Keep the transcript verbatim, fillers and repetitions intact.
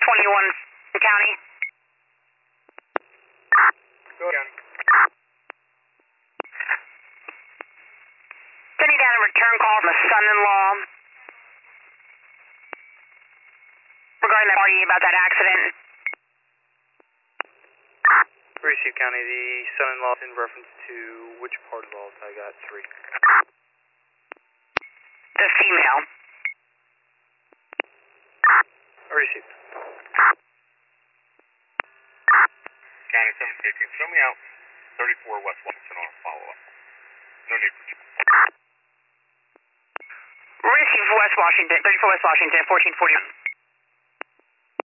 twenty-one County. Go ahead. Sending down a return call from a son-in-law regarding that party about that accident. Receive County, the son-in-law in reference to which part involved? I got three. The female. Receive. County seven fifteen, show me out thirty-four West Washington on a follow-up. No need for Receive West Washington, thirty-four West Washington, fourteen forty.